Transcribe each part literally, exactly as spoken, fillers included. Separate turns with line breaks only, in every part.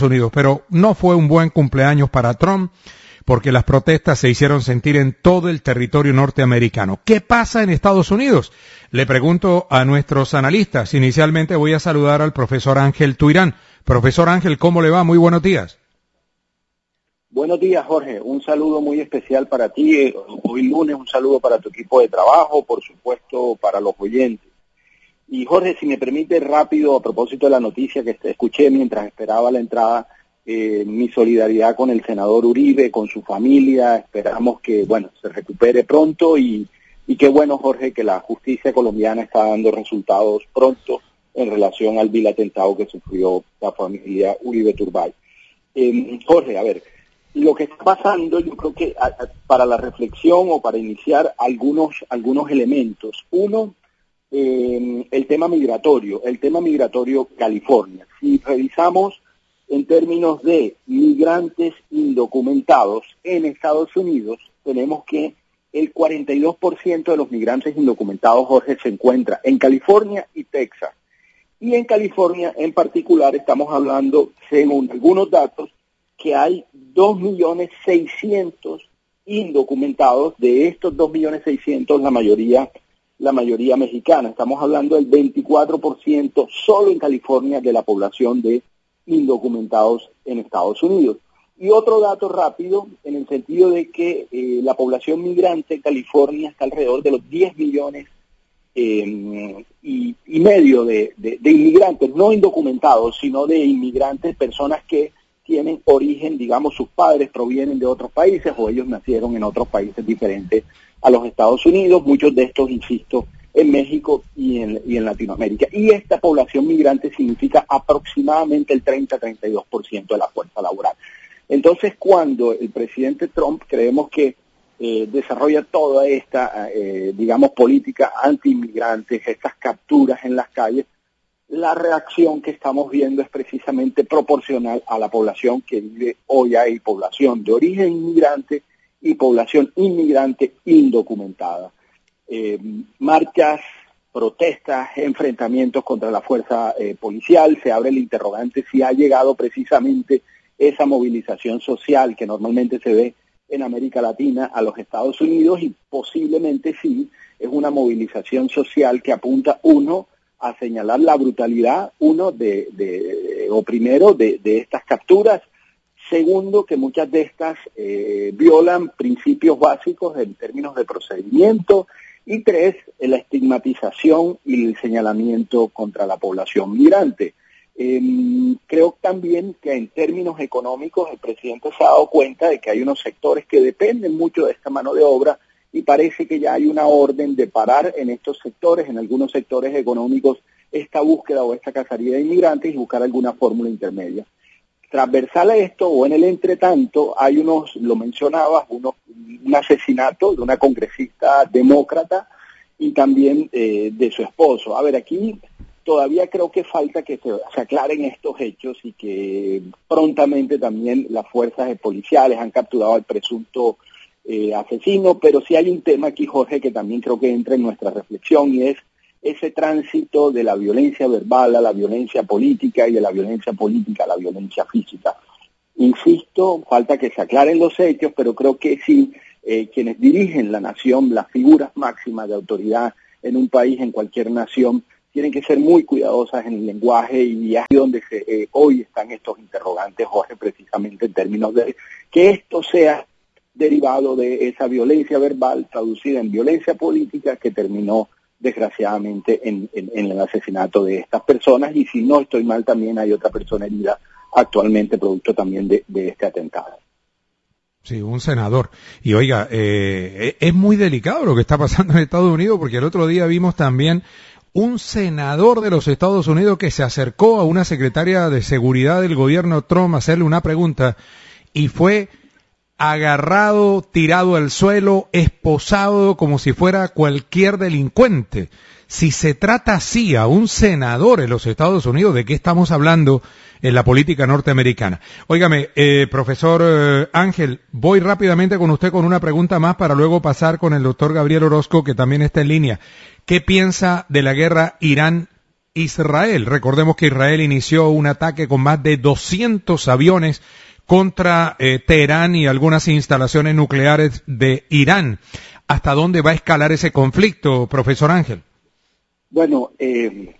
Unidos, pero no fue un buen cumpleaños para Trump porque las protestas se hicieron sentir en todo el territorio norteamericano. ¿Qué pasa en Estados Unidos? Le pregunto a nuestros analistas. Inicialmente voy a saludar al profesor Ángel Tuirán. Profesor Ángel, ¿cómo le va? Muy buenos días.
Buenos días, Jorge. Un saludo muy especial para ti. Hoy lunes, un saludo para tu equipo de trabajo, por supuesto, para los oyentes. Y Jorge, si me permite rápido, a propósito de la noticia que escuché mientras esperaba la entrada, eh, mi solidaridad con el senador Uribe, con su familia. Esperamos que, bueno, se recupere pronto y, y qué bueno, Jorge, que la justicia colombiana está dando resultados pronto en relación al vil atentado que sufrió la familia Uribe Turbay. Eh, Jorge, a ver, lo que está pasando, yo creo que a, a, para la reflexión o para iniciar algunos, algunos elementos. Uno, Eh, el tema migratorio, el tema migratorio California. Si revisamos en términos de migrantes indocumentados en Estados Unidos, tenemos que el cuarenta y dos por ciento de los migrantes indocumentados, Jorge, se encuentra en California y Texas. Y en California en particular estamos hablando, según algunos datos, que hay dos millones seiscientos indocumentados. De estos dos millones seiscientos, la mayoría la mayoría mexicana. Estamos hablando del veinticuatro por ciento solo en California de la población de indocumentados en Estados Unidos. Y otro dato rápido, en el sentido de que eh, la población migrante en California está alrededor de los diez millones eh, y, y medio de, de, de inmigrantes, no indocumentados, sino de inmigrantes, personas que tienen origen, digamos, sus padres provienen de otros países o ellos nacieron en otros países diferentes a los Estados Unidos, muchos de estos, insisto, en México y en, y en Latinoamérica. Y esta población migrante significa aproximadamente el treinta a treinta y dos por ciento de la fuerza laboral. Entonces, cuando el presidente Trump creemos que eh, desarrolla toda esta, eh, digamos, política anti-inmigrantes, estas capturas en las calles, la reacción que estamos viendo es precisamente proporcional a la población que vive hoy. Hay población de origen inmigrante y población inmigrante indocumentada. Eh, marchas, protestas, enfrentamientos contra la fuerza eh, policial. Se abre el interrogante si ha llegado precisamente esa movilización social que normalmente se ve en América Latina a los Estados Unidos, y posiblemente sí, es una movilización social que apunta, uno, a señalar la brutalidad, uno, de, de o primero, de, de estas capturas. Segundo, que muchas de estas eh, violan principios básicos en términos de procedimiento. Y tres, la estigmatización y el señalamiento contra la población migrante. Eh, creo también que en términos económicos el presidente se ha dado cuenta de que hay unos sectores que dependen mucho de esta mano de obra, y parece que ya hay una orden de parar en estos sectores, en algunos sectores económicos, esta búsqueda o esta cacería de inmigrantes y buscar alguna fórmula intermedia. Transversal a esto, o en el entretanto, hay unos, lo mencionabas, unos, un asesinato de una congresista demócrata y también eh, de su esposo. A ver, aquí todavía creo que falta que se, se aclaren estos hechos y que prontamente también las fuerzas policiales han capturado al presunto eh, asesino, pero sí hay un tema aquí, Jorge, que también creo que entra en nuestra reflexión, y es ese tránsito de la violencia verbal a la violencia política y de la violencia política a la violencia física. Insisto, falta que se aclaren los hechos, pero creo que sí, eh, quienes dirigen la nación, las figuras máximas de autoridad en un país, en cualquier nación, tienen que ser muy cuidadosas en el lenguaje, y es donde se, eh, hoy están estos interrogantes, Jorge, precisamente en términos de que esto sea derivado de esa violencia verbal traducida en violencia política que terminó desgraciadamente en, en, en el asesinato de estas personas, y si no estoy mal también hay otra persona herida actualmente producto también de, de este atentado.
Sí, un senador. Y oiga, eh, es muy delicado lo que está pasando en Estados Unidos, porque el otro día vimos también un senador de los Estados Unidos que se acercó a una secretaria de seguridad del gobierno Trump a hacerle una pregunta, y fue agarrado, tirado al suelo, esposado como si fuera cualquier delincuente. Si se trata así a un senador en los Estados Unidos, ¿de qué estamos hablando en la política norteamericana? Óigame, eh, profesor eh, Ángel, voy rápidamente con usted con una pregunta más para luego pasar con el doctor Gabriel Orozco, que también está en línea. ¿Qué piensa de la guerra Irán Israel. Recordemos que Israel inició un ataque con más de doscientos aviones contra eh, Teherán y algunas instalaciones nucleares de Irán. ¿Hasta dónde va a escalar ese conflicto, profesor Ángel?
Bueno, eh,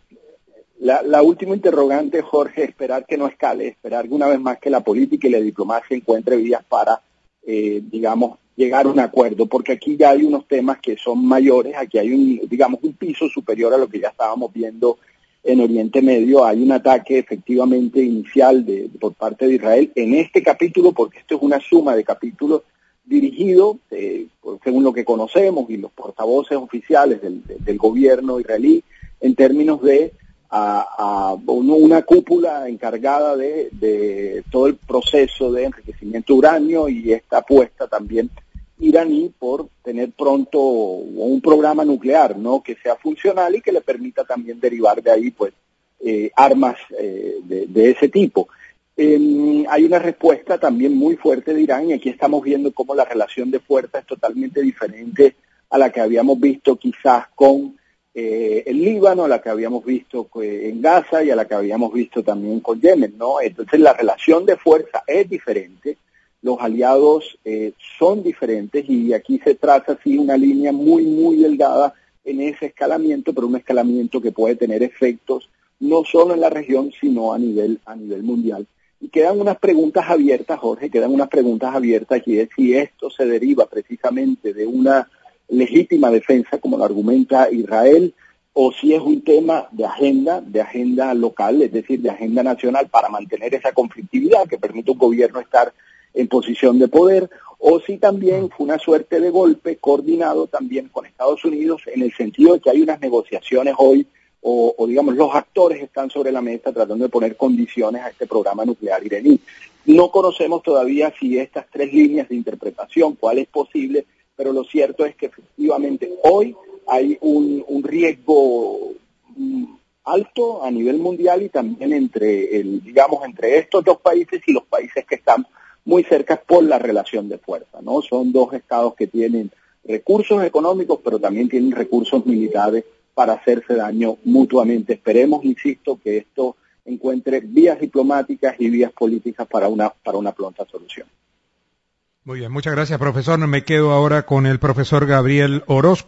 la, la última interrogante, Jorge, esperar que no escale, esperar que una vez más que la política y la diplomacia encuentre vías para, eh, digamos, llegar a un acuerdo, porque aquí ya hay unos temas que son mayores, aquí hay un, digamos, un piso superior a lo que ya estábamos viendo en Oriente Medio. Hay un ataque efectivamente inicial de, por parte de Israel en este capítulo, porque esto es una suma de capítulos dirigido, eh, según lo que conocemos y los portavoces oficiales del, del gobierno israelí, en términos de a, a una cúpula encargada de, de todo el proceso de enriquecimiento de uranio y esta apuesta también iraní por tener pronto un programa nuclear, ¿no?, que sea funcional y que le permita también derivar de ahí pues eh, armas eh, de, de ese tipo. Eh, hay una respuesta también muy fuerte de Irán y aquí estamos viendo cómo la relación de fuerza es totalmente diferente a la que habíamos visto quizás con eh, el Líbano, a la que habíamos visto en Gaza y a la que habíamos visto también con Yemen, ¿no? Entonces la relación de fuerza es diferente, los aliados eh, son diferentes y aquí se traza así una línea muy muy delgada en ese escalamiento, pero un escalamiento que puede tener efectos no solo en la región sino a nivel a nivel mundial. Y quedan unas preguntas abiertas, Jorge, quedan unas preguntas abiertas y es si esto se deriva precisamente de una legítima defensa, como lo argumenta Israel, o si es un tema de agenda, de agenda local, es decir, de agenda nacional para mantener esa conflictividad que permite a un gobierno estar en posición de poder, o si también fue una suerte de golpe coordinado también con Estados Unidos en el sentido de que hay unas negociaciones hoy O, o digamos los actores están sobre la mesa tratando de poner condiciones a este programa nuclear iraní. No conocemos todavía si estas tres líneas de interpretación, cuál es posible, pero lo cierto es que efectivamente hoy hay un, un riesgo um, alto a nivel mundial y también entre el, digamos, entre estos dos países y los países que están muy cerca por la relación de fuerza, ¿no? Son dos estados que tienen recursos económicos, pero también tienen recursos militares para hacerse daño mutuamente. Esperemos, insisto, que esto encuentre vías diplomáticas y vías políticas para una para una pronta solución.
Muy bien, muchas gracias, profesor. Me quedo ahora con el profesor Gabriel Orozco.